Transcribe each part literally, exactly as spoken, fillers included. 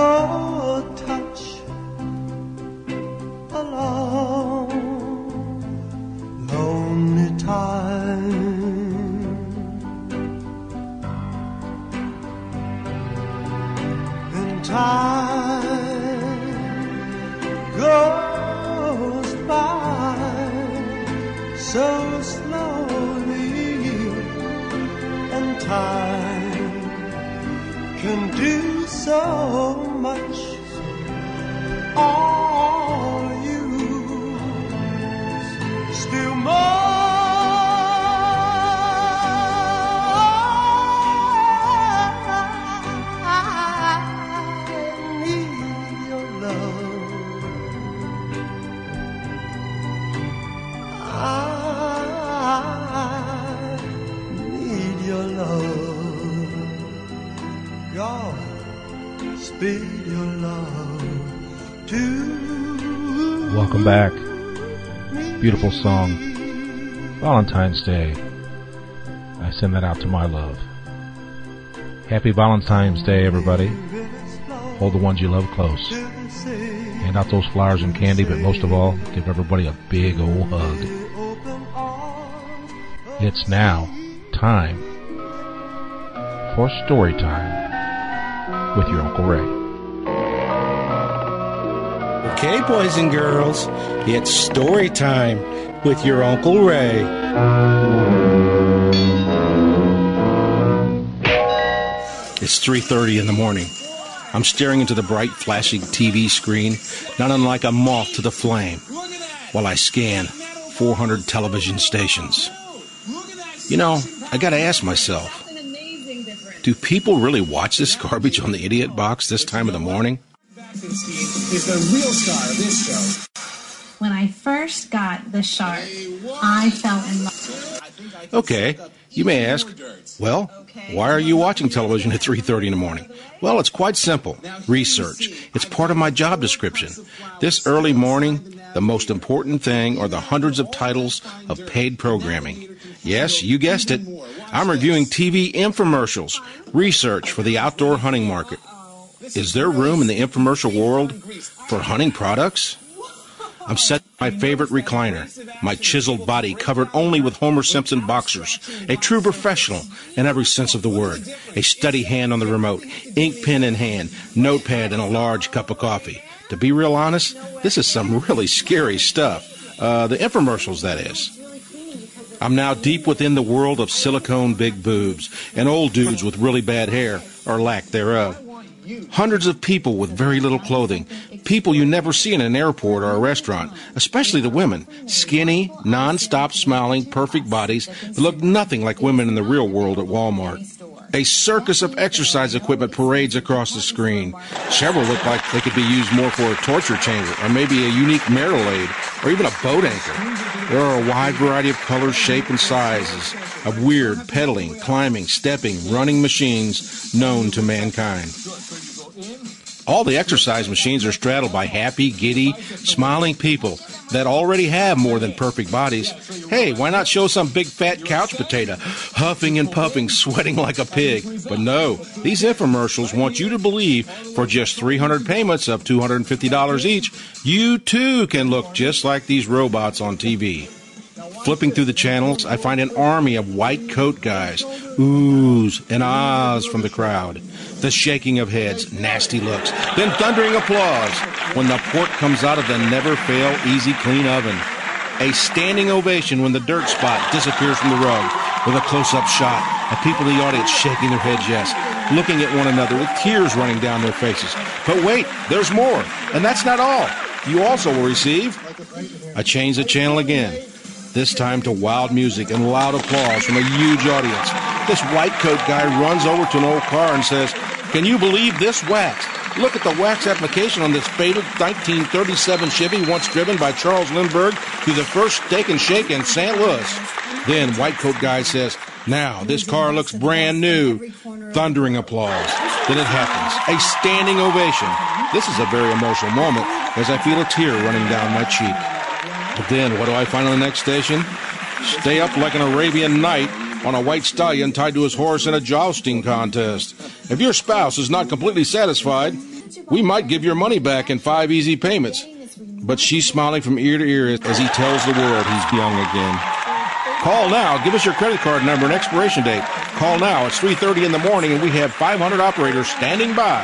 your touch along lonely time, and time goes by so slowly, and time can do so much. All you still more. I need your love. I need your love. God, speed your love to. Welcome back. Beautiful song. Valentine's Day. I send that out to my love. Happy Valentine's Day, everybody. Hold the ones you love close. Hand out those flowers and candy, but most of all, give everybody a big old hug. It's now time for story time with your Uncle Ray. Okay, boys and girls, it's story time with your Uncle Ray. It's three thirty in the morning. I'm staring into the bright, flashing T V screen, not unlike a moth to the flame, while I scan four hundred television stations. You know, I gotta ask myself, do people really watch this garbage on the Idiot Box this time of the morning? Is the real star of this show. When I first got the shark, I fell in love. Okay, you may ask, well, why are you watching television at three thirty in the morning? Well, it's quite simple. Research. It's part of my job description. This early morning, the most important thing are the hundreds of titles of paid programming. Yes, you guessed it. I'm reviewing T V infomercials, research for the outdoor hunting market. Is there room in the infomercial world for hunting products? I'm set in my favorite recliner, my chiseled body covered only with Homer Simpson boxers, a true professional in every sense of the word, a steady hand on the remote, ink pen in hand, notepad, and a large cup of coffee. To be real honest, this is some really scary stuff. Uh, the infomercials, that is. I'm now deep within the world of silicone big boobs and old dudes with really bad hair, or lack thereof. Hundreds of people with very little clothing, people you never see in an airport or a restaurant, especially the women, skinny, non-stop smiling, perfect bodies that look nothing like women in the real world at Walmart. A circus of exercise equipment parades across the screen. Several look like they could be used more for a torture chamber, or maybe a unique marital aid, or even a boat anchor. There are a wide variety of colors, shape, and sizes of weird pedaling, climbing, stepping, running machines known to mankind. All the exercise machines are straddled by happy, giddy, smiling people that already have more than perfect bodies. Hey, why not show some big fat couch potato, huffing and puffing, sweating like a pig? But no, these infomercials want you to believe for just three hundred payments of two hundred fifty dollars each, you too can look just like these robots on T V. Flipping through the channels, I find an army of white coat guys, oohs and ahs from the crowd. The shaking of heads, nasty looks, then thundering applause when the pork comes out of the never-fail, easy-clean oven. A standing ovation when the dirt spot disappears from the rug with a close-up shot of people in the audience shaking their heads yes, looking at one another with tears running down their faces. But wait, there's more, and that's not all. You also will receive... I change the channel again. This time to wild music and loud applause from a huge audience. This white coat guy runs over to an old car and says, "Can you believe this wax? Look at the wax application on this faded nineteen thirty-seven Chevy once driven by Charles Lindbergh through the first Steak and Shake in Saint Louis." Then white coat guy says, "Now, this car looks brand new." Thundering applause. Then it happens. A standing ovation. This is a very emotional moment as I feel a tear running down my cheek. But then, what do I find on the next station? Stay up like an Arabian knight on a white stallion tied to his horse in a jousting contest. If your spouse is not completely satisfied, We might give your money back in five easy payments. But she's smiling from ear to ear as he tells the world he's young again. Call now. Give us your credit card number and expiration date. Call now. It's three thirty in the morning, and we have five hundred operators standing by.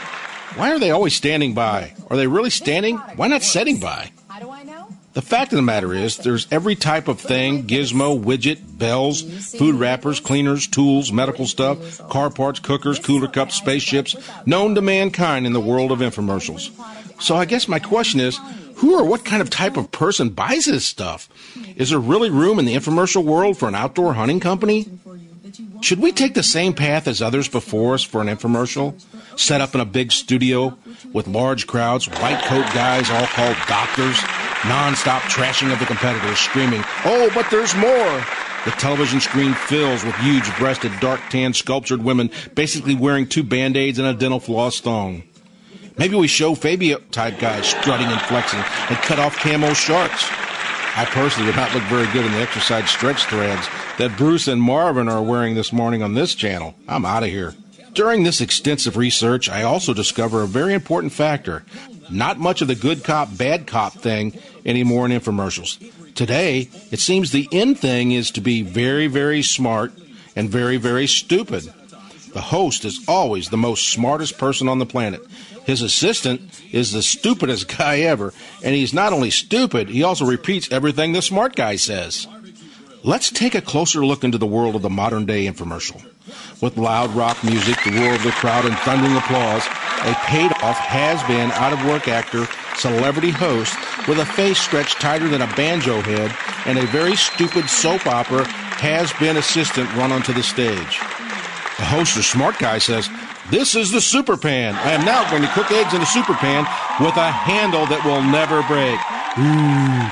Why are they always standing by? Are they really standing? Why not sitting by? How do I know? The fact of the matter is, there's every type of thing, gizmo, widget, bells, food wrappers, cleaners, tools, medical stuff, car parts, cookers, cooler cups, spaceships, known to mankind in the world of infomercials. So I guess my question is, who or what kind of type of person buys this stuff? Is there really room in the infomercial world for an outdoor hunting company? Should we take the same path as others before us for an infomercial? Set up in a big studio with large crowds, white coat guys all called doctors, non-stop trashing of the competitors, screaming, "Oh, but there's more!" The television screen fills with huge-breasted, dark-tanned, sculptured women basically wearing two Band-Aids and a dental floss thong. Maybe we show Fabio-type guys strutting and flexing and cut off camo shorts. I personally would not look very good in the exercise stretch threads that Bruce and Marvin are wearing this morning on this channel. I'm out of here. During this extensive research, I also discover a very important factor. Not much of the good cop, bad cop thing anymore in infomercials. Today, it seems the in thing is to be very, very smart and very, very stupid. The host is always the most smartest person on the planet. His assistant is the stupidest guy ever, and he's not only stupid, he also repeats everything the smart guy says. Let's take a closer look into the world of the modern-day infomercial. With loud rock music, the roar of the crowd, and thundering applause, a paid-off, has-been, out-of-work actor, celebrity host with a face stretched tighter than a banjo head and a very stupid soap opera has-been assistant run onto the stage. The host or smart guy says, "This is the Super Pan. I am now going to cook eggs in a Super Pan with a handle that will never break." Ooh,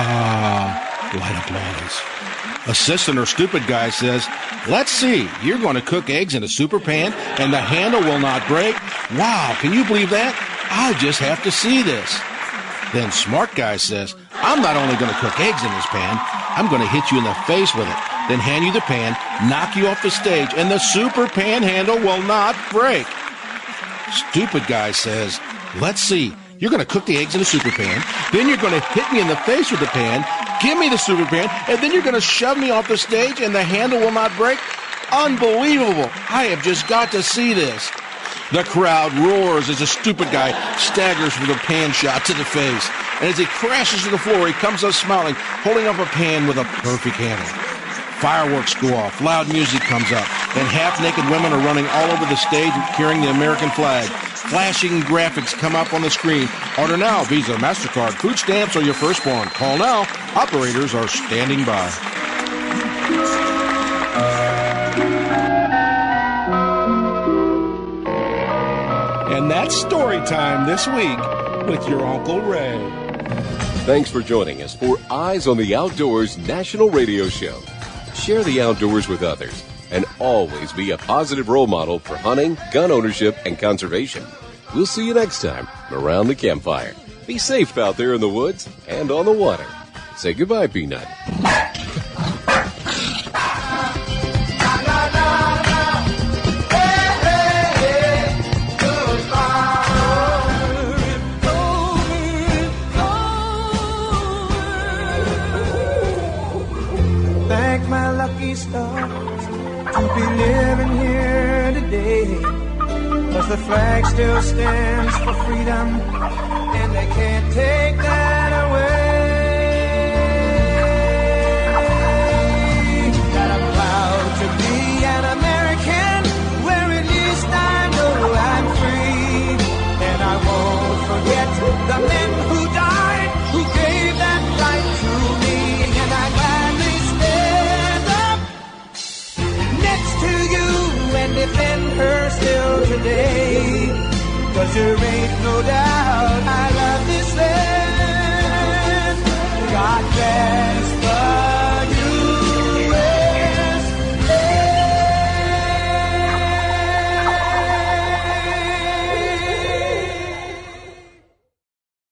ah, light applause. Assistant or stupid guy says, "Let's see, you're going to cook eggs in a Super Pan and the handle will not break? Wow, can you believe that? I just have to see this." Then smart guy says, "I'm not only going to cook eggs in this pan, I'm going to hit you in the face with it, then hand you the pan, knock you off the stage, and the Super Pan handle will not break." Stupid guy says, "Let's see, you're going to cook the eggs in a Super Pan, then you're going to hit me in the face with the pan, give me the Super Pan, and then you're going to shove me off the stage and the handle will not break? Unbelievable. I have just got to see this." The crowd roars as a stupid guy staggers with a pan shot to the face. And as he crashes to the floor, he comes up smiling, holding up a pan with a perfect handle. Fireworks go off, loud music comes up, and half-naked women are running all over the stage carrying the American flag. Flashing graphics come up on the screen. Order now, Visa, MasterCard, food stamps, or your firstborn. Call now. Operators are standing by. And that's story time this week with your Uncle Ray. Thanks for joining us for Eyes on the Outdoors National Radio Show. Share the outdoors with others and always be a positive role model for hunting, gun ownership, and conservation. We'll see you next time around the campfire. Be safe out there in the woods and on the water. Say goodbye, Peanut. Thank my lucky stars to be living here today, 'cause the flag still stands for freedom and they can't take that away. That I'm proud to be an American, where at least I know I'm free. And I won't forget the men who died, who gave that right to me. And I gladly stand up next to you and defend her still today. 'Cause there ain't no doubt I love this land.